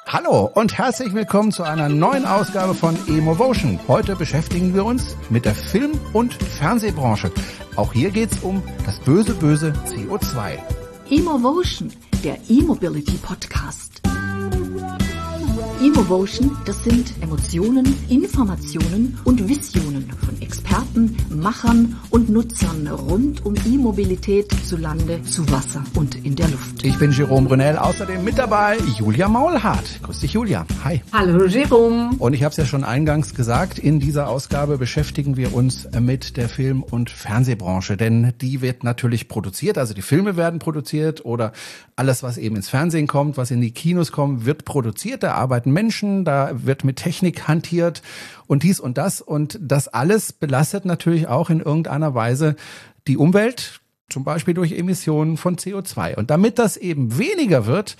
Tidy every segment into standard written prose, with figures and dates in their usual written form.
Hallo und herzlich willkommen zu einer neuen Ausgabe von Emovotion. Heute beschäftigen wir uns mit der Film- und Fernsehbranche. Auch hier geht's um das böse CO2. Emovotion, der E-Mobility Podcast. Emovotion, das sind Emotionen, Informationen und Visionen von Experten, Machern und Nutzern rund um E-Mobilität zu Lande, zu Wasser und in der Luft. Ich bin Jerome Brunel, außerdem mit dabei Julia Maulhardt. Grüß dich, Julia. Hi. Hallo, Jerome. Und ich habe es ja schon eingangs gesagt, in dieser Ausgabe beschäftigen wir uns mit der Film- und Fernsehbranche, denn die wird natürlich produziert, also die Filme werden produziert oder alles, was eben ins Fernsehen kommt, was in die Kinos kommt, wird produziert, da arbeiten Menschen, da wird mit Technik hantiert und dies und das alles belastet natürlich auch in irgendeiner Weise die Umwelt, zum Beispiel durch Emissionen von CO2. Und damit das eben weniger wird,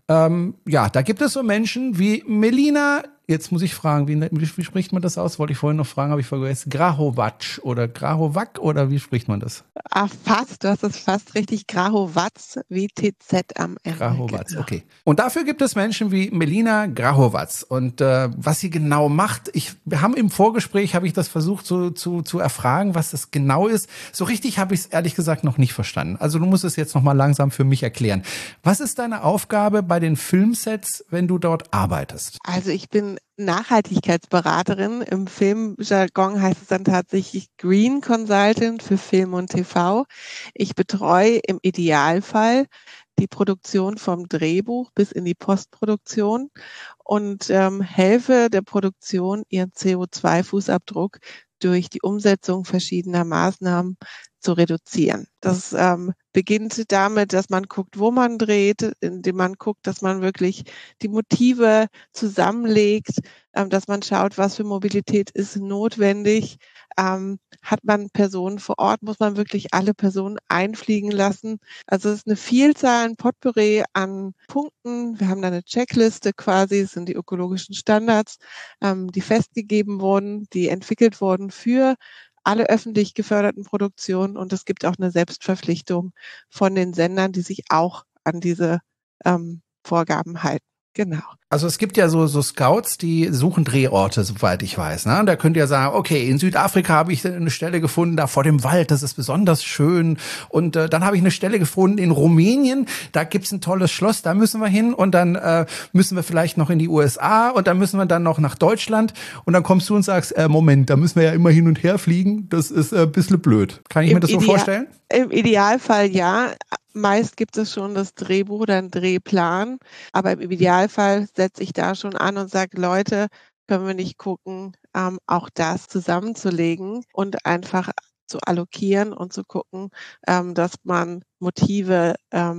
da gibt es so Menschen wie Melina, jetzt muss ich fragen, wie spricht man das aus? Wollte ich vorhin noch fragen, habe ich vergessen. Grahovac oder Grahovac oder wie spricht man das? Fast, du hast es fast richtig. Grahovac, wie TZ am Ende. Grahovac, genau. Okay. Und dafür gibt es Menschen wie Melina Grahovac. Und was sie genau macht, wir haben im Vorgespräch, habe ich das versucht zu erfragen, was das genau ist. So richtig habe ich es ehrlich gesagt noch nicht verstanden. Also du musst es jetzt noch mal langsam für mich erklären. Was ist deine Aufgabe bei den Filmsets, wenn du dort arbeitest? Also ich bin Nachhaltigkeitsberaterin. Im Filmjargon heißt es dann tatsächlich Green Consultant für Film und TV. Ich betreue im Idealfall die Produktion vom Drehbuch bis in die Postproduktion und helfe der Produktion, ihren CO2-Fußabdruck durch die Umsetzung verschiedener Maßnahmen zu reduzieren. Das beginnt damit, dass man guckt, wo man dreht, indem man guckt, dass man wirklich die Motive zusammenlegt, dass man schaut, was für Mobilität ist notwendig. Hat man Personen vor Ort, muss man wirklich alle Personen einfliegen lassen. Also es ist eine Vielzahl, ein Potpourri an Punkten. Wir haben da eine Checkliste quasi, es sind die ökologischen Standards, die festgegeben wurden, die entwickelt wurden für alle öffentlich geförderten Produktionen, und es gibt auch eine Selbstverpflichtung von den Sendern, die sich auch an diese Vorgaben halten. Genau. Also es gibt ja so Scouts, die suchen Drehorte, soweit ich weiß. Ne? Da könnt ihr sagen, okay, in Südafrika habe ich eine Stelle gefunden, da vor dem Wald, das ist besonders schön. Und dann habe ich eine Stelle gefunden in Rumänien, da gibt's ein tolles Schloss, da müssen wir hin. Und dann müssen wir vielleicht noch in die USA und dann müssen wir dann noch nach Deutschland. Und dann kommst du und sagst, Moment, da müssen wir ja immer hin und her fliegen. Das ist ein bisschen blöd. Kann ich mir das so vorstellen? Im Idealfall ja. Meist gibt es schon das Drehbuch oder einen Drehplan, aber im Idealfall setze ich da schon an und sage, Leute, können wir nicht gucken, auch das zusammenzulegen und einfach zu allokieren und zu gucken, dass man Motive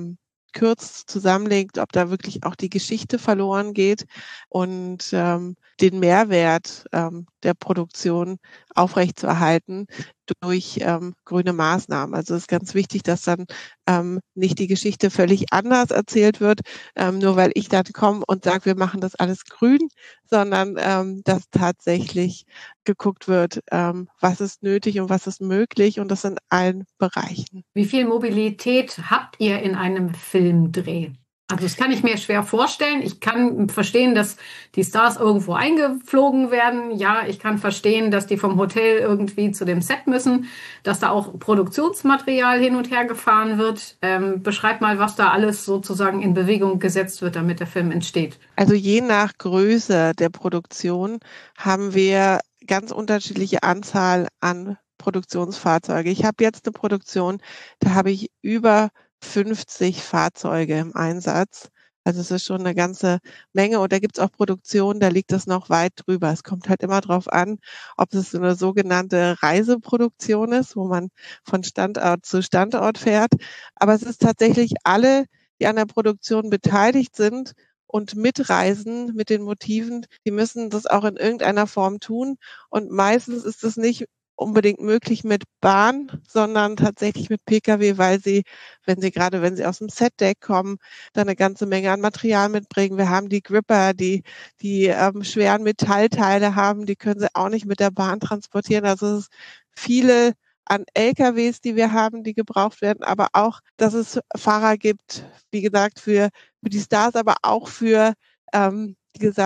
kürzt, zusammenlegt, ob da wirklich auch die Geschichte verloren geht und den Mehrwert der Produktion aufrechtzuerhalten durch grüne Maßnahmen. Also es ist ganz wichtig, dass dann nicht die Geschichte völlig anders erzählt wird, nur weil ich dann komme und sage, wir machen das alles grün, sondern dass tatsächlich geguckt wird, was ist nötig und was ist möglich, und das in allen Bereichen. Wie viel Mobilität habt ihr in einem Filmdreh? Also das kann ich mir schwer vorstellen. Ich kann verstehen, dass die Stars irgendwo eingeflogen werden. Ja, ich kann verstehen, dass die vom Hotel irgendwie zu dem Set müssen, dass da auch Produktionsmaterial hin und her gefahren wird. Beschreib mal, was da alles sozusagen in Bewegung gesetzt wird, damit der Film entsteht. Also je nach Größe der Produktion haben wir ganz unterschiedliche Anzahl an Produktionsfahrzeuge. Ich habe jetzt eine Produktion, da habe ich über 50 Fahrzeuge im Einsatz. Also es ist schon eine ganze Menge, und da gibt es auch Produktionen, da liegt das noch weit drüber. Es kommt halt immer darauf an, ob es eine sogenannte Reiseproduktion ist, wo man von Standort zu Standort fährt. Aber es ist tatsächlich alle, die an der Produktion beteiligt sind und mitreisen mit den Motiven, die müssen das auch in irgendeiner Form tun. Und meistens ist es nicht unbedingt möglich mit Bahn, sondern tatsächlich mit Pkw, weil sie, wenn sie aus dem Setdeck kommen, dann eine ganze Menge an Material mitbringen. Wir haben die Gripper, die schweren Metallteile haben, die können sie auch nicht mit der Bahn transportieren. Also es ist viele an LKWs, die wir haben, die gebraucht werden, aber auch, dass es Fahrer gibt, wie gesagt, für die Stars, aber auch für den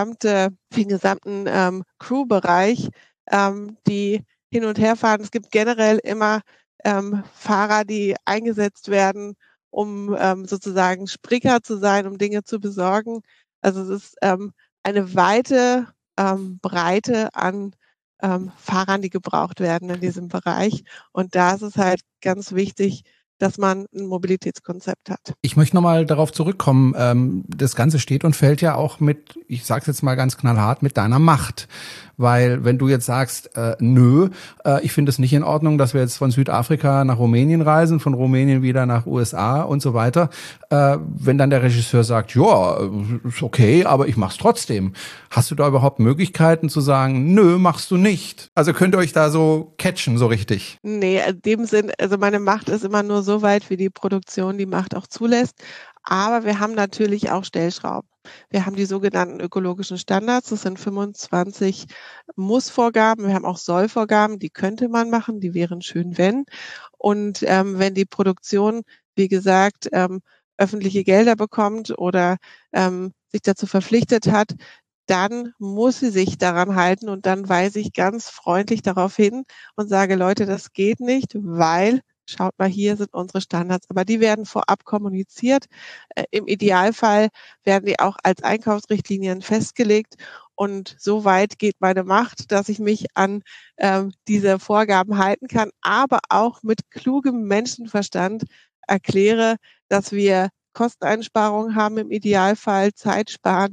gesamten Crew-Bereich, die hin und her fahren. Es gibt generell immer Fahrer, die eingesetzt werden, um sozusagen Springer zu sein, um Dinge zu besorgen. Also es ist eine weite Breite an Fahrern, die gebraucht werden in diesem Bereich. Und da ist es halt ganz wichtig, dass man ein Mobilitätskonzept hat. Ich möchte nochmal darauf zurückkommen. Das Ganze steht und fällt ja auch mit, ich sage es jetzt mal ganz knallhart, mit deiner Macht. Weil wenn du jetzt sagst, ich finde es nicht in Ordnung, dass wir jetzt von Südafrika nach Rumänien reisen, von Rumänien wieder nach USA und so weiter. Wenn dann der Regisseur sagt, ja, ist okay, aber ich mach's trotzdem. Hast du da überhaupt Möglichkeiten zu sagen, nö, machst du nicht? Also könnt ihr euch da so catchen, so richtig? Nee, in dem Sinn, also meine Macht ist immer nur so weit, wie die Produktion die Macht auch zulässt. Aber wir haben natürlich auch Stellschrauben. Wir haben die sogenannten ökologischen Standards. Das sind 25 Muss-Vorgaben. Wir haben auch Soll-Vorgaben. Die könnte man machen. Die wären schön, wenn. Und wenn die Produktion, wie gesagt, öffentliche Gelder bekommt oder sich dazu verpflichtet hat, dann muss sie sich daran halten und dann weise ich ganz freundlich darauf hin und sage, Leute, das geht nicht, weil, schaut mal, hier sind unsere Standards. Aber die werden vorab kommuniziert. Im Idealfall werden die auch als Einkaufsrichtlinien festgelegt. Und so weit geht meine Macht, dass ich mich an diese Vorgaben halten kann, aber auch mit klugem Menschenverstand erkläre, dass wir Kosteneinsparungen haben im Idealfall, Zeit sparen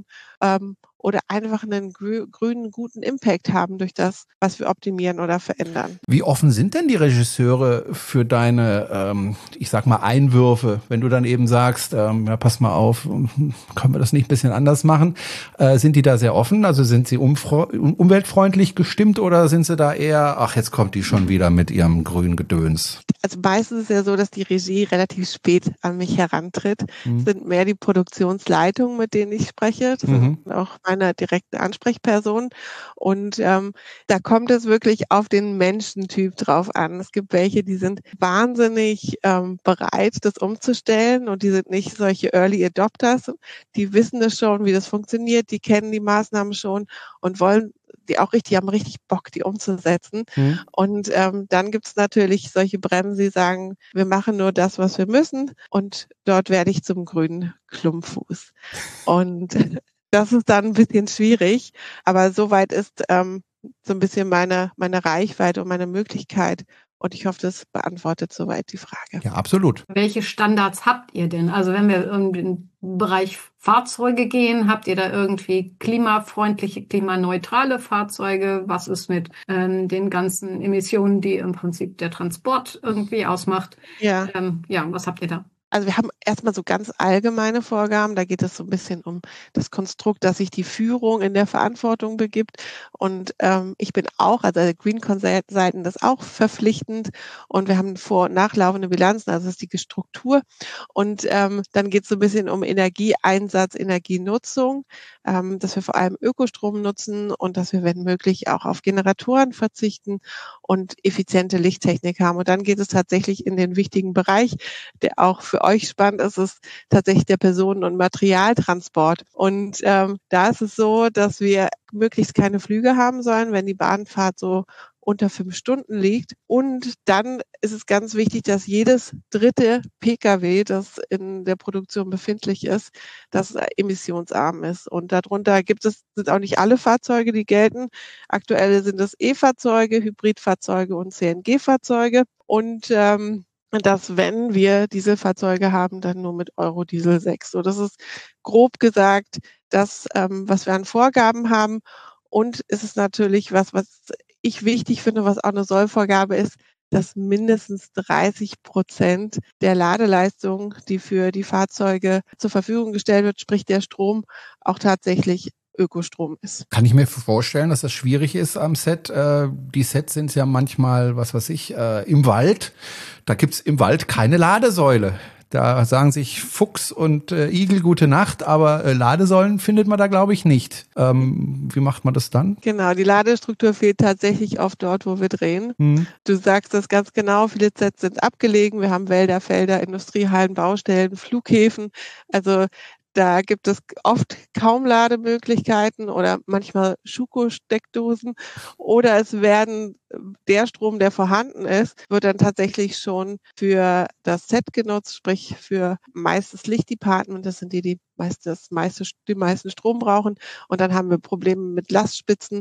oder einfach einen grünen, guten Impact haben durch das, was wir optimieren oder verändern. Wie offen sind denn die Regisseure für deine, ich sag mal, Einwürfe, wenn du dann eben sagst, ja, pass mal auf, können wir das nicht ein bisschen anders machen? Sind die da sehr offen? Also sind sie umweltfreundlich gestimmt oder sind sie da eher, ach, jetzt kommt die schon wieder mit ihrem grünen Gedöns? Also meistens ist es ja so, dass die Regie relativ spät an mich herantritt. Es sind mehr die Produktionsleitungen, mit denen ich spreche. Das sind auch meine direkten Ansprechpersonen. Und da kommt es wirklich auf den Menschentyp drauf an. Es gibt welche, die sind wahnsinnig bereit, das umzustellen und die sind nicht solche Early Adopters. Die wissen das schon, wie das funktioniert, die kennen die Maßnahmen schon und wollen die auch richtig, haben richtig Bock, die umzusetzen. Und dann gibt es natürlich solche Bremsen, die sagen, wir machen nur das, was wir müssen und dort werde ich zum grünen Klumpfuß. Und das ist dann ein bisschen schwierig, aber soweit ist so ein bisschen meine Reichweite und meine Möglichkeit. Und ich hoffe, das beantwortet soweit die Frage. Ja, absolut. Welche Standards habt ihr denn? Also wenn wir in den Bereich Fahrzeuge gehen, habt ihr da irgendwie klimafreundliche, klimaneutrale Fahrzeuge? Was ist mit den ganzen Emissionen, die im Prinzip der Transport irgendwie ausmacht? Ja. Was habt ihr da? Also wir haben erstmal so ganz allgemeine Vorgaben. Da geht es so ein bisschen um das Konstrukt, dass sich die Führung in der Verantwortung begibt. Und ich bin auch, also Green Consultant ist auch verpflichtend. Und wir haben vor- und nachlaufende Bilanzen, also das ist die Struktur. Und dann geht es so ein bisschen um Energieeinsatz, Energienutzung, dass wir vor allem Ökostrom nutzen und dass wir, wenn möglich, auch auf Generatoren verzichten und effiziente Lichttechnik haben. Und dann geht es tatsächlich in den wichtigen Bereich, der auch für euch spannend ist, ist tatsächlich der Personen- und Materialtransport. Und da ist es so, dass wir möglichst keine Flüge haben sollen, wenn die Bahnfahrt so unter 5 Stunden liegt. Und dann ist es ganz wichtig, dass jedes dritte Pkw, das in der Produktion befindlich ist, das emissionsarm ist. Und darunter sind auch nicht alle Fahrzeuge, die gelten. Aktuell sind es E-Fahrzeuge, Hybridfahrzeuge und CNG-Fahrzeuge. Und dass, wenn wir Dieselfahrzeuge haben, dann nur mit Eurodiesel 6. So, das ist grob gesagt das, was wir an Vorgaben haben. Und es ist natürlich was ich wichtig finde, was auch eine Sollvorgabe ist, dass mindestens 30% der Ladeleistung, die für die Fahrzeuge zur Verfügung gestellt wird, sprich der Strom, auch tatsächlich Ökostrom ist. Kann ich mir vorstellen, dass das schwierig ist am Set. Die Sets sind ja manchmal, im Wald. Da gibt's im Wald keine Ladesäule. Da sagen sich Fuchs und Igel gute Nacht, aber Ladesäulen findet man da, glaube ich, nicht. Wie macht man das dann? Genau, die Ladestruktur fehlt tatsächlich oft dort, wo wir drehen. Du sagst das ganz genau, viele Sets sind abgelegen. Wir haben Wälder, Felder, Industriehallen, Baustellen, Flughäfen. Also da gibt es oft kaum Lademöglichkeiten oder manchmal Schuko-Steckdosen oder es werden der Strom, der vorhanden ist, wird dann tatsächlich schon für das Set genutzt, sprich für meistens Lichtdepartment, das sind die meisten Strom brauchen und dann haben wir Probleme mit Lastspitzen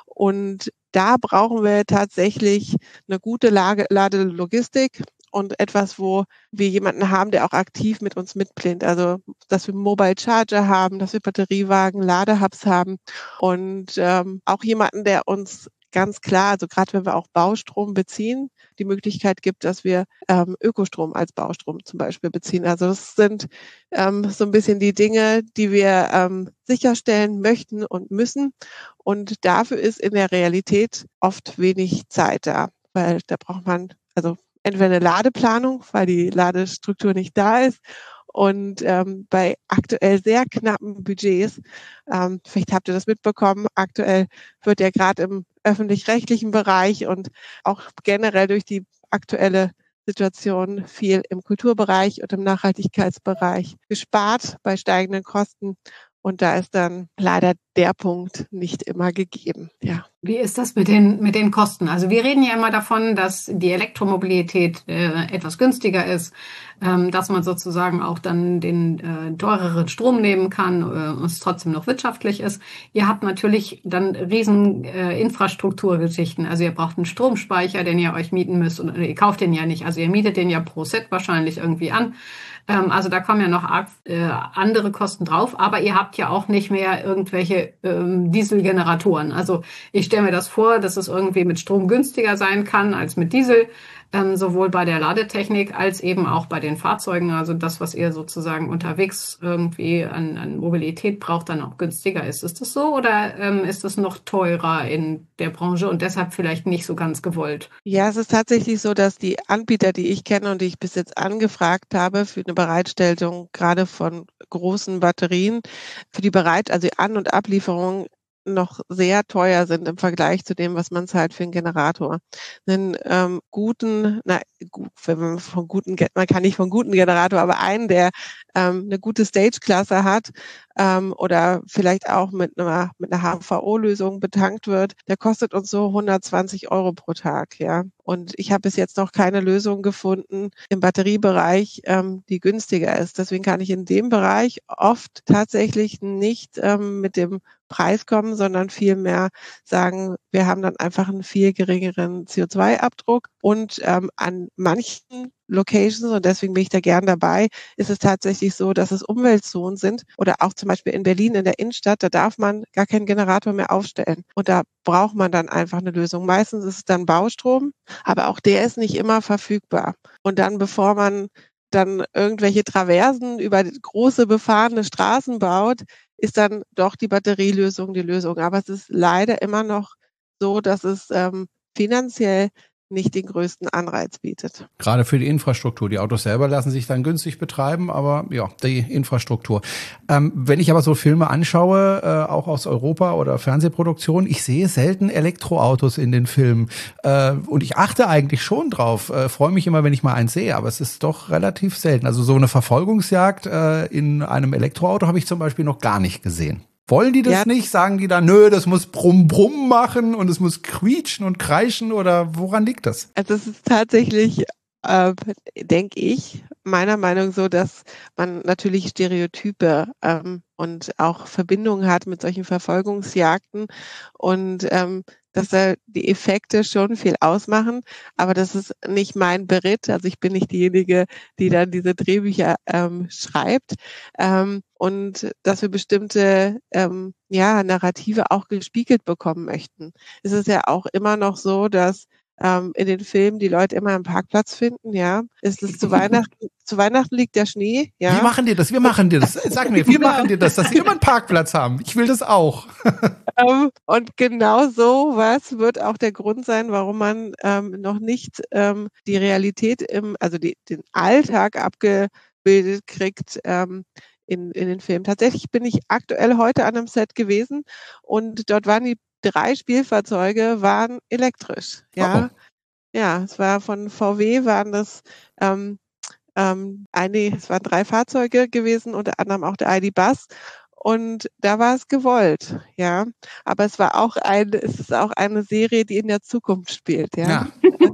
und da brauchen wir tatsächlich eine gute Ladelogistik und etwas, wo wir jemanden haben, der auch aktiv mit uns mitplant. Also, dass wir Mobile Charger haben, dass wir Batteriewagen, Ladehubs haben und auch jemanden, der uns ganz klar, also gerade wenn wir auch Baustrom beziehen, die Möglichkeit gibt, dass wir Ökostrom als Baustrom zum Beispiel beziehen. Also das sind so ein bisschen die Dinge, die wir sicherstellen möchten und müssen. Und dafür ist in der Realität oft wenig Zeit da, weil da braucht man also entweder eine Ladeplanung, weil die Ladestruktur nicht da ist. Und bei aktuell sehr knappen Budgets, vielleicht habt ihr das mitbekommen, aktuell wird ja gerade im öffentlich-rechtlichen Bereich und auch generell durch die aktuelle Situation viel im Kulturbereich und im Nachhaltigkeitsbereich gespart bei steigenden Kosten. Und da ist dann leider der Punkt nicht immer gegeben. Ja. Wie ist das mit den Kosten? Also wir reden ja immer davon, dass die Elektromobilität etwas günstiger ist, dass man sozusagen auch dann den teureren Strom nehmen kann und es trotzdem noch wirtschaftlich ist. Ihr habt natürlich dann riesen Infrastrukturgeschichten. Also ihr braucht einen Stromspeicher, den ihr euch mieten müsst. Und ihr kauft den ja nicht. Also ihr mietet den ja pro Set wahrscheinlich irgendwie an. Also da kommen ja noch andere Kosten drauf. Aber ihr habt ja auch nicht mehr irgendwelche Dieselgeneratoren. Also ich stelle mir das vor, dass es irgendwie mit Strom günstiger sein kann als mit Diesel, sowohl bei der Ladetechnik als eben auch bei den Fahrzeugen. Also das, was ihr sozusagen unterwegs irgendwie an Mobilität braucht, dann auch günstiger ist. Ist das so oder ist das noch teurer in der Branche und deshalb vielleicht nicht so ganz gewollt? Ja, es ist tatsächlich so, dass die Anbieter, die ich kenne und die ich bis jetzt angefragt habe für eine Bereitstellung gerade von großen Batterien, für die also An- und Ablieferung noch sehr teuer sind im Vergleich zu dem, was man zahlt für einen Generator. Einen man kann nicht von guten Generator, aber einen, der eine gute Stage-Klasse hat oder vielleicht auch mit einer HVO-Lösung betankt wird, der kostet uns so 120 € pro Tag, ja. Und ich habe bis jetzt noch keine Lösung gefunden im Batteriebereich, die günstiger ist. Deswegen kann ich in dem Bereich oft tatsächlich nicht mit dem Preis kommen, sondern vielmehr sagen, wir haben dann einfach einen viel geringeren CO2-Abdruck und an manchen Locations, und deswegen bin ich da gern dabei, ist es tatsächlich so, dass es Umweltzonen sind oder auch zum Beispiel in Berlin in der Innenstadt, da darf man gar keinen Generator mehr aufstellen und da braucht man dann einfach eine Lösung. Meistens ist es dann Baustrom, aber auch der ist nicht immer verfügbar. Und dann, bevor man dann irgendwelche Traversen über große befahrene Straßen baut, ist dann doch die Batterielösung die Lösung. Aber es ist leider immer noch so, dass es finanziell nicht den größten Anreiz bietet. Gerade für die Infrastruktur. Die Autos selber lassen sich dann günstig betreiben, aber ja, die Infrastruktur. Wenn ich aber so Filme anschaue, auch aus Europa oder Fernsehproduktionen, ich sehe selten Elektroautos in den Filmen. Und ich achte eigentlich schon drauf. Freue mich immer, wenn ich mal eins sehe, aber es ist doch relativ selten. Also so eine Verfolgungsjagd in einem Elektroauto habe ich zum Beispiel noch gar nicht gesehen. Wollen die das nicht? Sagen die dann, nö, das muss brumm, brumm machen und es muss quietschen und kreischen oder woran liegt das? Also es ist tatsächlich, denke ich, meiner Meinung so, dass man natürlich Stereotype und auch Verbindungen hat mit solchen Verfolgungsjagden und dass da die Effekte schon viel ausmachen, aber das ist nicht mein Beritt. Also ich bin nicht diejenige, die dann diese Drehbücher schreibt und dass wir bestimmte Narrative auch gespiegelt bekommen möchten. Es ist ja auch immer noch so, dass in den Filmen die Leute immer einen Parkplatz finden, ja. Es ist zu Weihnachten liegt der Schnee, ja. Wie machen die das? Wir machen dir das. Sag mir, wie machen die das, dass sie immer einen Parkplatz haben? Ich will das auch. Und genau so was wird auch der Grund sein, warum man noch nicht die Realität den Alltag abgebildet kriegt in den Filmen. Tatsächlich bin ich aktuell heute an einem Set gewesen und dort waren die 3 Spielfahrzeuge waren elektrisch. Ja, Oh. ja, es war von VW, waren das es waren 3 Fahrzeuge gewesen, unter anderem auch der ID.Buzz. Und da war es gewollt, ja. Aber es ist auch eine Serie, die in der Zukunft spielt, ja.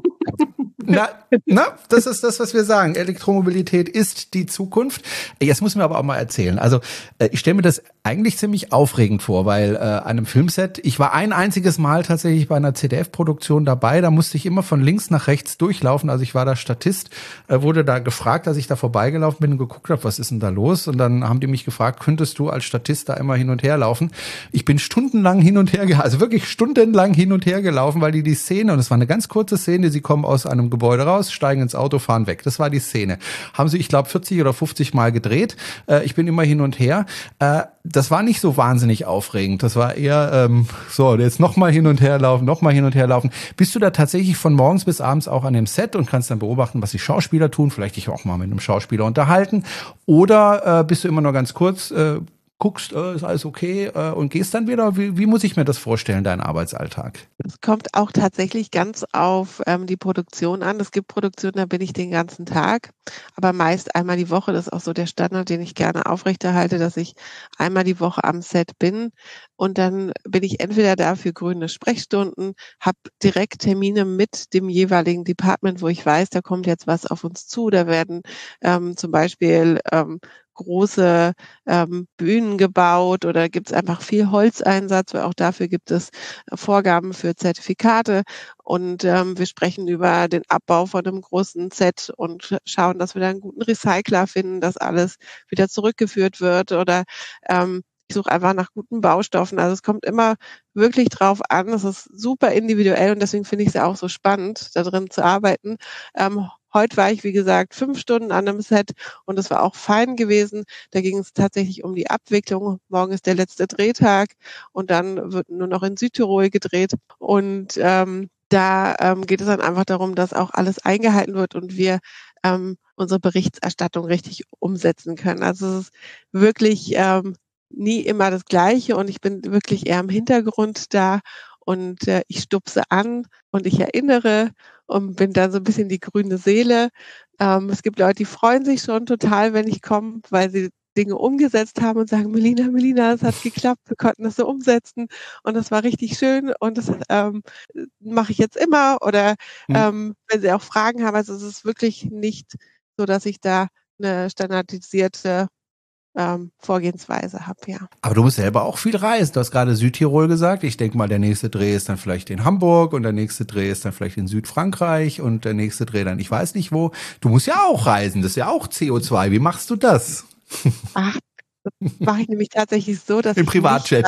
Das ist das, was wir sagen. Elektromobilität ist die Zukunft. Jetzt muss mir aber auch mal erzählen. Also ich stelle mir das eigentlich ziemlich aufregend vor, weil an einem Filmset, ich war ein einziges Mal tatsächlich bei einer ZDF-Produktion dabei, da musste ich immer von links nach rechts durchlaufen. Also ich war da Statist, wurde da gefragt, als ich da vorbeigelaufen bin und geguckt habe, was ist denn da los? Und dann haben die mich gefragt, könntest du als Statist da immer hin und her laufen? Ich bin stundenlang hin und her, also wirklich stundenlang hin und her gelaufen, weil die Szene, und es war eine ganz kurze Szene, sie kommen aus einem Gebäude raus, steigen ins Auto, fahren weg. Das war die Szene. Haben sie, ich glaube, 40 oder 50 Mal gedreht. Ich bin immer hin und her. Das war nicht so wahnsinnig aufregend. Das war eher jetzt nochmal hin und her laufen, nochmal hin und her laufen. Bist du da tatsächlich von morgens bis abends auch an dem Set und kannst dann beobachten, was die Schauspieler tun? Vielleicht dich auch mal mit einem Schauspieler unterhalten. Oder bist du immer nur ganz kurz, guckst, ist alles okay und gehst dann wieder? Wie muss ich mir das vorstellen, dein Arbeitsalltag? Es kommt auch tatsächlich ganz auf die Produktion an. Es gibt Produktionen, da bin ich den ganzen Tag, aber meist einmal die Woche. Das ist auch so der Standard, den ich gerne aufrechterhalte, dass ich einmal die Woche am Set bin und dann bin ich entweder da für grüne Sprechstunden, habe direkt Termine mit dem jeweiligen Department, wo ich weiß, da kommt jetzt was auf uns zu. Da werden zum Beispiel große Bühnen gebaut oder gibt es einfach viel Holzeinsatz, weil auch dafür gibt es Vorgaben für Zertifikate und wir sprechen über den Abbau von einem großen Set und schauen, dass wir da einen guten Recycler finden, dass alles wieder zurückgeführt wird oder ich suche einfach nach guten Baustoffen. Also es kommt immer wirklich drauf an. Es ist super individuell und deswegen finde ich es ja auch so spannend, da drin zu arbeiten. Heute war ich, wie gesagt, 5 Stunden an einem Set und es war auch fein gewesen. Da ging es tatsächlich um die Abwicklung. Morgen ist der letzte Drehtag und dann wird nur noch in Südtirol gedreht. Und da geht es dann einfach darum, dass auch alles eingehalten wird und wir unsere Berichterstattung richtig umsetzen können. Also es ist wirklich nie immer das Gleiche und ich bin wirklich eher im Hintergrund da und ich stupse an und ich erinnere und bin dann so ein bisschen die grüne Seele. Es gibt Leute, die freuen sich schon total, wenn ich komme, weil sie Dinge umgesetzt haben und sagen, Melina, es hat geklappt, wir konnten das so umsetzen und das war richtig schön und das mache ich jetzt immer oder wenn sie auch Fragen haben, also es ist wirklich nicht so, dass ich da eine standardisierte Vorgehensweise habe, ja. Aber du musst selber auch viel reisen. Du hast gerade Südtirol gesagt. Ich denke mal, der nächste Dreh ist dann vielleicht in Hamburg und der nächste Dreh ist dann vielleicht in Südfrankreich und der nächste Dreh dann ich weiß nicht wo. Du musst ja auch reisen. Das ist ja auch CO2. Wie machst du das? Ach, das mache ich nämlich tatsächlich so, dass im Privatjet.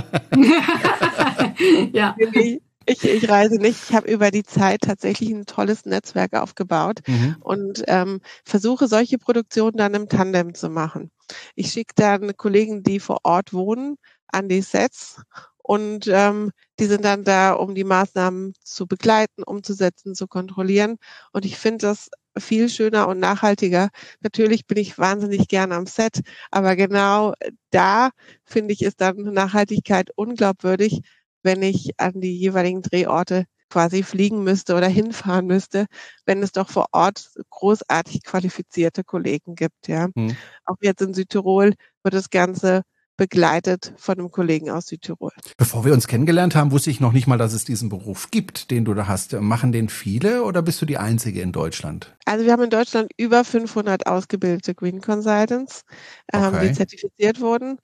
Ja. Ich reise nicht. Ich habe über die Zeit tatsächlich ein tolles Netzwerk aufgebaut und versuche solche Produktionen dann im Tandem zu machen. Ich schicke dann Kollegen, die vor Ort wohnen, an die Sets und die sind dann da, um die Maßnahmen zu begleiten, umzusetzen, zu kontrollieren. Und ich finde das viel schöner und nachhaltiger. Natürlich bin ich wahnsinnig gerne am Set, aber genau da finde ich, ist dann Nachhaltigkeit unglaubwürdig, wenn ich an die jeweiligen Drehorte quasi fliegen müsste oder hinfahren müsste, wenn es doch vor Ort großartig qualifizierte Kollegen gibt. Ja. Auch jetzt in Südtirol wird das Ganze begleitet von einem Kollegen aus Südtirol. Bevor wir uns kennengelernt haben, wusste ich noch nicht mal, dass es diesen Beruf gibt, den du da hast. Machen den viele oder bist du die Einzige in Deutschland? Also wir haben in Deutschland über 500 ausgebildete Green Consultants, die zertifiziert wurden.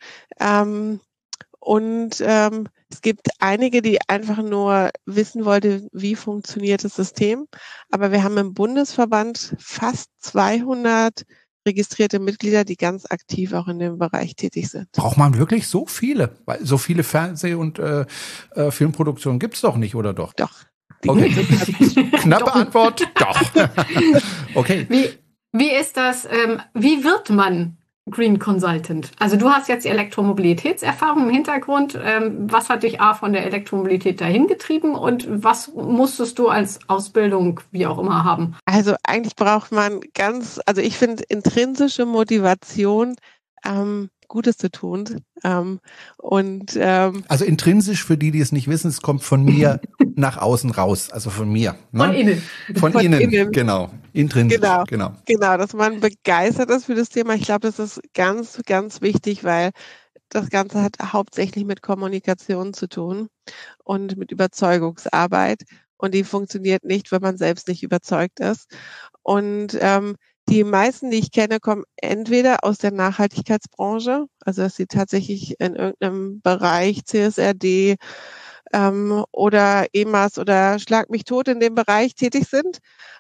Und es gibt einige, die einfach nur wissen wollten, wie funktioniert das System. Aber wir haben im Bundesverband fast 200 registrierte Mitglieder, die ganz aktiv auch in dem Bereich tätig sind. Braucht man wirklich so viele? Weil so viele Fernseh- und Filmproduktionen gibt es doch nicht, oder doch? Doch. Okay. Knappe Antwort, doch. Okay. Wie ist das, wie wird man Green Consultant? Also du hast jetzt Elektromobilitätserfahrung im Hintergrund. Was hat dich von der Elektromobilität dahin getrieben und was musstest du als Ausbildung, wie auch immer, haben? Also eigentlich braucht man ich finde intrinsische Motivation Gutes zu tun. Also intrinsisch, für die es nicht wissen, es kommt von mir nach außen raus, also von mir. Ne? Von innen. Von innen, genau. Intrinsisch, genau. Genau, dass man begeistert ist für das Thema. Ich glaube, das ist ganz, ganz wichtig, weil das Ganze hat hauptsächlich mit Kommunikation zu tun und mit Überzeugungsarbeit. Und die funktioniert nicht, wenn man selbst nicht überzeugt ist. Und die meisten, die ich kenne, kommen entweder aus der Nachhaltigkeitsbranche, also dass sie tatsächlich in irgendeinem Bereich CSRD oder EMAS oder Schlag mich tot in dem Bereich tätig sind,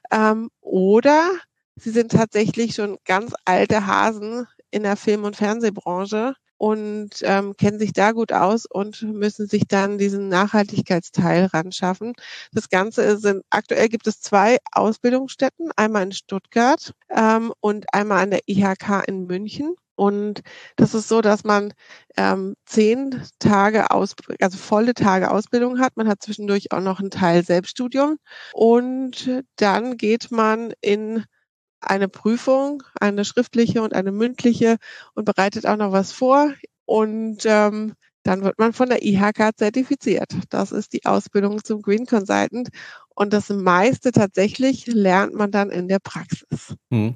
oder sie sind tatsächlich schon ganz alte Hasen in der Film- und Fernsehbranche und kennen sich da gut aus und müssen sich dann diesen Nachhaltigkeitsteil ran schaffen. Das Ganze aktuell gibt es 2 Ausbildungsstätten, einmal in Stuttgart und einmal an der IHK in München. Und das ist so, dass man 10 Tage also volle Tage Ausbildung hat. Man hat zwischendurch auch noch einen Teil Selbststudium. Und dann geht man in eine Prüfung, eine schriftliche und eine mündliche und bereitet auch noch was vor. Und dann wird man von der IHK zertifiziert. Das ist die Ausbildung zum Green Consultant. Und das meiste tatsächlich lernt man dann in der Praxis.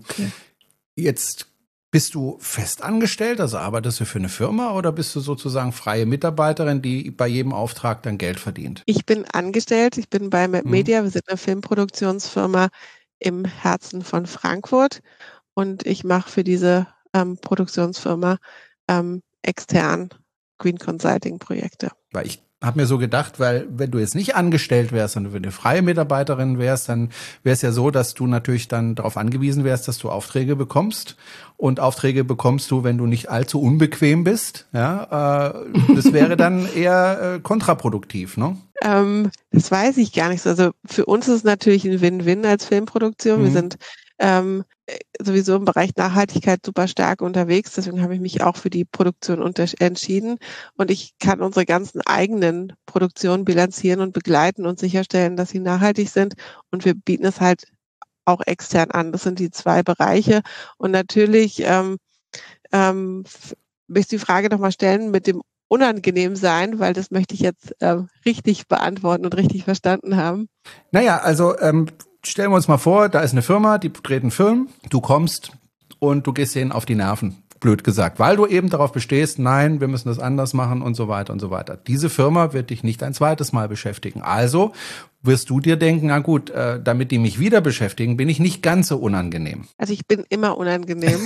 Jetzt bist du fest angestellt, also arbeitest du für eine Firma oder bist du sozusagen freie Mitarbeiterin, die bei jedem Auftrag dann Geld verdient? Ich bin angestellt, ich bin bei MapMedia, wir sind eine Filmproduktionsfirma im Herzen von Frankfurt und ich mache für diese Produktionsfirma extern Green Consulting Projekte. Weil ich habe mir so gedacht, weil wenn du jetzt nicht angestellt wärst, sondern wenn du freie Mitarbeiterin wärst, dann wäre es ja so, dass du natürlich dann darauf angewiesen wärst, dass du Aufträge bekommst. Und Aufträge bekommst du, wenn du nicht allzu unbequem bist. Ja, das wäre dann eher kontraproduktiv, ne? Das weiß ich gar nicht so. Also für uns ist es natürlich ein Win-Win als Filmproduktion. Wir sind sowieso im Bereich Nachhaltigkeit super stark unterwegs. Deswegen habe ich mich auch für die Produktion entschieden. Und ich kann unsere ganzen eigenen Produktionen bilanzieren und begleiten und sicherstellen, dass sie nachhaltig sind. Und wir bieten es halt auch extern an. Das sind die 2 Bereiche. Und natürlich möchte ich die Frage nochmal stellen mit dem unangenehm sein, weil das möchte ich jetzt richtig beantworten und richtig verstanden haben. Naja, also stellen wir uns mal vor, da ist eine Firma, die dreht einen Film, du kommst und du gehst denen auf die Nerven, blöd gesagt, weil du eben darauf bestehst, nein, wir müssen das anders machen und so weiter und so weiter. Diese Firma wird dich nicht ein zweites Mal beschäftigen. Also wirst du dir denken, na gut, damit die mich wieder beschäftigen, bin ich nicht ganz so unangenehm. Also ich bin immer unangenehm.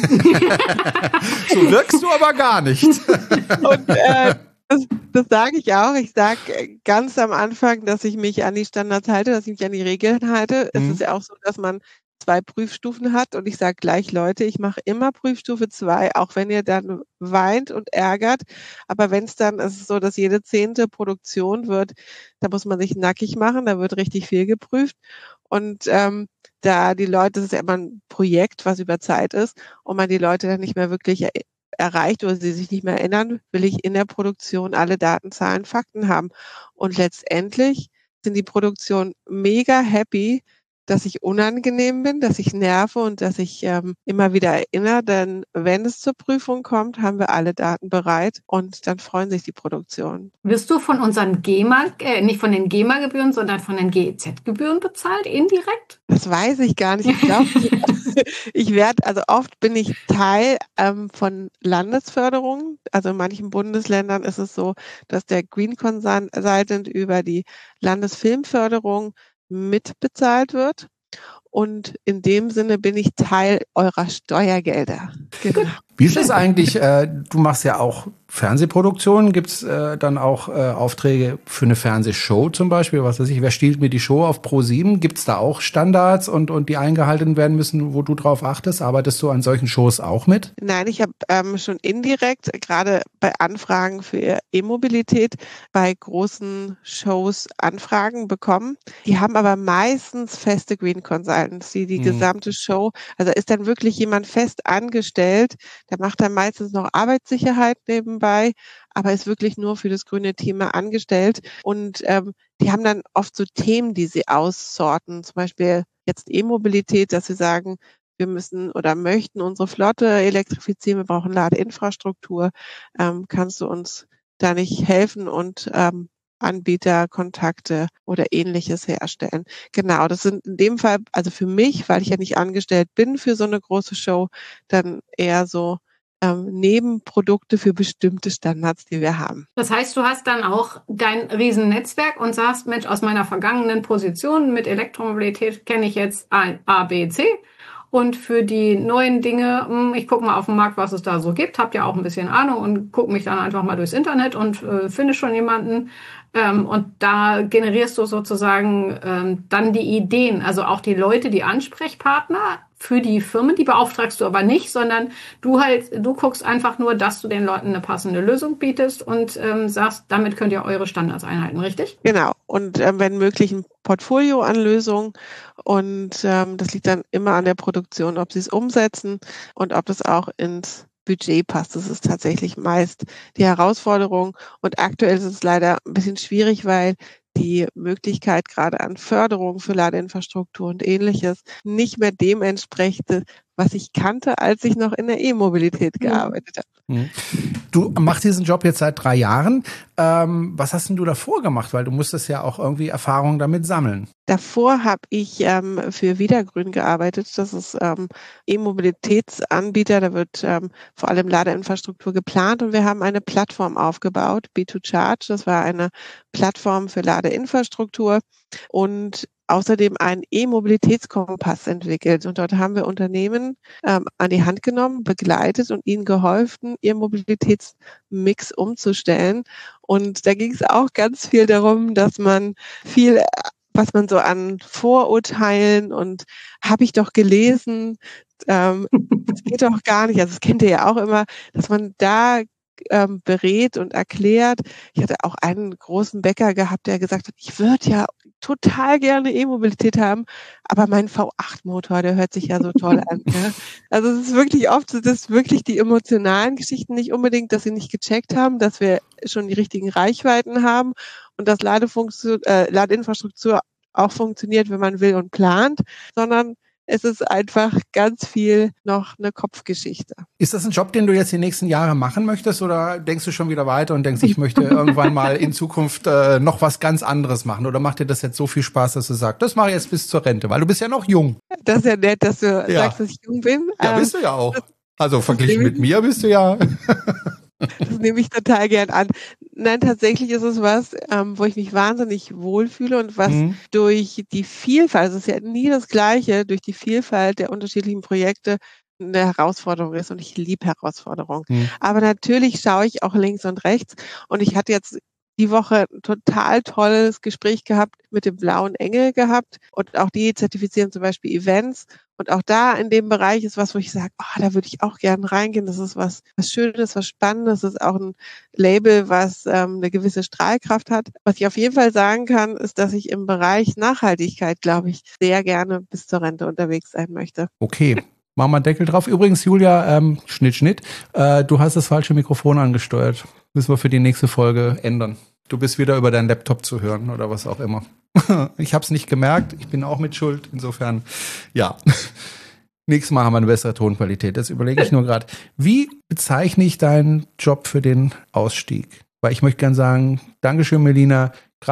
So wirkst du aber gar nicht. Und das sage ich auch. Ich sage ganz am Anfang, dass ich mich an die Standards halte, dass ich mich an die Regeln halte. Es ist ja auch so, dass man 2 Prüfstufen hat und ich sage gleich, Leute, ich mache immer Prüfstufe 2, auch wenn ihr dann weint und ärgert. Aber wenn es dann, ist es so, dass jede 10. Produktion wird, da muss man sich nackig machen, da wird richtig viel geprüft. Und da die Leute, das ist ja immer ein Projekt, was über Zeit ist, und man die Leute dann nicht mehr wirklich erreicht oder sie sich nicht mehr erinnern, will ich in der Produktion alle Daten, Zahlen, Fakten haben. Und letztendlich sind die Produktionen mega happy, dass ich unangenehm bin, dass ich nerve und dass ich immer wieder erinnere, denn wenn es zur Prüfung kommt, haben wir alle Daten bereit und dann freuen sich die Produktionen. Wirst du von unseren nicht von den GEMA-Gebühren, sondern von den GEZ-Gebühren bezahlt, indirekt? Das weiß ich gar nicht. Ich glaube, also oft bin ich Teil von Landesförderungen. Also in manchen Bundesländern ist es so, dass der Green Consultant über die Landesfilmförderung mitbezahlt wird. Und in dem Sinne bin ich Teil eurer Steuergelder. Genau. Wie ist es eigentlich? Du machst ja auch Fernsehproduktionen. Gibt es dann auch Aufträge für eine Fernsehshow zum Beispiel? Was weiß ich, wer stiehlt mir die Show auf Pro7? Gibt es da auch Standards und die eingehalten werden müssen, wo du drauf achtest? Arbeitest du an solchen Shows auch mit? Nein, ich habe schon indirekt, gerade bei Anfragen für E-Mobilität, bei großen Shows Anfragen bekommen. Die haben aber meistens feste Green Consultants, die gesamte Show, also ist dann wirklich jemand fest angestellt, der macht dann meistens noch Arbeitssicherheit nebenbei, aber ist wirklich nur für das grüne Thema angestellt. Und die haben dann oft so Themen, die sie aussorten, zum Beispiel jetzt E-Mobilität, dass sie sagen, wir müssen oder möchten unsere Flotte elektrifizieren, wir brauchen Ladeinfrastruktur, kannst du uns da nicht helfen und Anbieterkontakte oder Ähnliches herstellen. Genau, das sind in dem Fall, also für mich, weil ich ja nicht angestellt bin für so eine große Show, dann eher so Nebenprodukte für bestimmte Standards, die wir haben. Das heißt, du hast dann auch dein Riesennetzwerk und sagst, Mensch, aus meiner vergangenen Position mit Elektromobilität kenne ich jetzt A, B, C. Und für die neuen Dinge, ich gucke mal auf dem Markt, was es da so gibt, habt ja auch ein bisschen Ahnung und gucke mich dann einfach mal durchs Internet und finde schon jemanden. Und da generierst du sozusagen dann die Ideen, also auch die Leute, die Ansprechpartner für die Firmen, die beauftragst du aber nicht, sondern du guckst einfach nur, dass du den Leuten eine passende Lösung bietest und sagst, damit könnt ihr eure Standards einhalten, richtig? Genau. Und wenn möglich ein Portfolio an Lösungen und das liegt dann immer an der Produktion, ob sie es umsetzen und ob das auch ins Budget passt. Das ist tatsächlich meist die Herausforderung. Und aktuell ist es leider ein bisschen schwierig, weil die Möglichkeit gerade an Förderung für Ladeinfrastruktur und Ähnliches nicht mehr dem entspricht, was ich kannte, als ich noch in der E-Mobilität gearbeitet habe. Du machst diesen Job jetzt seit 3 Jahren. Was hast denn du davor gemacht? Weil du musstest ja auch irgendwie Erfahrung damit sammeln. Davor habe ich für Wiedergrün gearbeitet. Das ist E-Mobilitätsanbieter. Da wird vor allem Ladeinfrastruktur geplant und wir haben eine Plattform aufgebaut, B2Charge. Das war eine Plattform für Ladeinfrastruktur und außerdem einen E-Mobilitätskompass entwickelt. Und dort haben wir Unternehmen an die Hand genommen, begleitet und ihnen geholfen, ihr Mobilitätsmix umzustellen. Und da ging es auch ganz viel darum, dass man viel, was man so an Vorurteilen und habe ich doch gelesen, das geht doch gar nicht. Also das kennt ihr ja auch immer, dass man da berät und erklärt. Ich hatte auch einen großen Bäcker gehabt, der gesagt hat, ich würde ja total gerne E-Mobilität haben, aber mein V8-Motor, der hört sich ja so toll an. Ja. Also es ist wirklich oft, das ist wirklich die emotionalen Geschichten, nicht unbedingt, dass sie nicht gecheckt haben, dass wir schon die richtigen Reichweiten haben und dass Ladeinfrastruktur auch funktioniert, wenn man will und plant, sondern es ist einfach ganz viel noch eine Kopfgeschichte. Ist das ein Job, den du jetzt die nächsten Jahre machen möchtest oder denkst du schon wieder weiter und denkst, ich möchte irgendwann mal in Zukunft noch was ganz anderes machen? Oder macht dir das jetzt so viel Spaß, dass du sagst, das mache ich jetzt bis zur Rente, weil du bist ja noch jung. Das ist ja nett, dass du sagst, dass ich jung bin. Ja, bist du ja auch. Also verglichen mit mir bist du ja... Das nehme ich total gern an. Nein, tatsächlich ist es was, wo ich mich wahnsinnig wohlfühle und was durch die Vielfalt, es ist ja nie das Gleiche, durch die Vielfalt der unterschiedlichen Projekte eine Herausforderung ist und ich liebe Herausforderungen. Aber natürlich schaue ich auch links und rechts und ich hatte jetzt die Woche ein total tolles Gespräch gehabt mit dem Blauen Engel gehabt und auch die zertifizieren zum Beispiel Events und auch da in dem Bereich ist was, wo ich sage, da würde ich auch gerne reingehen. Das ist was Schönes, was Spannendes. Das ist auch ein Label, was eine gewisse Strahlkraft hat. Was ich auf jeden Fall sagen kann, ist, dass ich im Bereich Nachhaltigkeit, glaube ich, sehr gerne bis zur Rente unterwegs sein möchte. Okay. Machen wir einen Deckel drauf. Übrigens, Julia, Schnitt. Du hast das falsche Mikrofon angesteuert. Müssen wir für die nächste Folge ändern. Du bist wieder über deinen Laptop zu hören oder was auch immer. Ich habe es nicht gemerkt. Ich bin auch mit Schuld. Insofern, ja. Nächstes Mal haben wir eine bessere Tonqualität. Das überlege ich nur gerade. Wie bezeichne ich deinen Job für den Ausstieg? Weil ich möchte gerne sagen, Dankeschön, Melina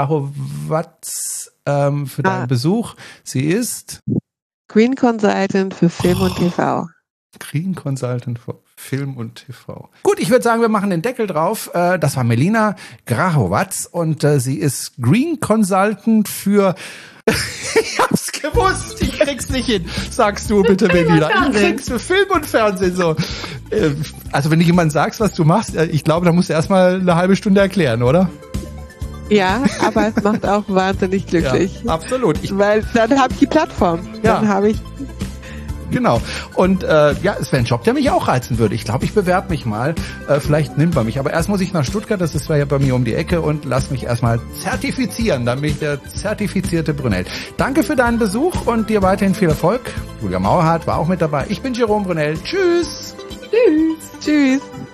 Grachowatz, für deinen Besuch. Sie ist Green Consultant für Film und TV. Green Consultant für Film und TV. Gut, ich würde sagen, wir machen den Deckel drauf. Das war Melina Grachowatz und sie ist Green Consultant für... Ich hab's gewusst, ich krieg's nicht hin. Sagst du bitte, Melina. Ich krieg's für Film und Fernsehen so. Also wenn du jemand sagst, was du machst, ich glaube, da musst du erstmal eine halbe Stunde erklären, oder? Ja, aber es macht auch wahnsinnig glücklich. Ja, absolut. Weil dann habe ich die Plattform. Dann habe ich... Genau. Und es wäre ein Job, der mich auch reizen würde. Ich glaube, ich bewerbe mich mal. Vielleicht nimmt man mich. Aber erst muss ich nach Stuttgart, das ist ja bei mir um die Ecke, und lass mich erstmal zertifizieren. Dann bin ich der zertifizierte Brunel. Danke für deinen Besuch und dir weiterhin viel Erfolg. Julia Mauerhardt war auch mit dabei. Ich bin Jerome Brunel. Tschüss. Tschüss. Tschüss.